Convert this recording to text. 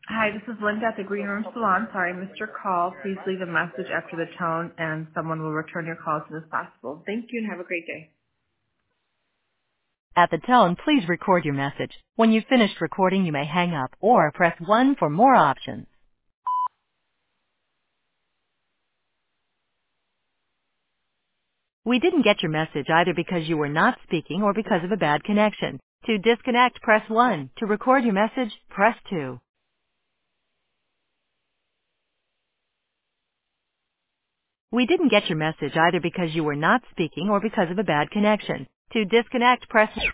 Hi, this is Linda at the Green Room Salon. Sorry, I missed your call. Please leave a message after the tone, and someone will return your call as soon as possible. Thank you, and have a great day. At the tone, please record your message. When you've finished recording, you may hang up or press 1 for more options. We didn't get your message either because you were not speaking or because of a bad connection. To disconnect, press 1. To record your message, press 2. We didn't get your message either because you were not speaking or because of a bad connection. To disconnect, press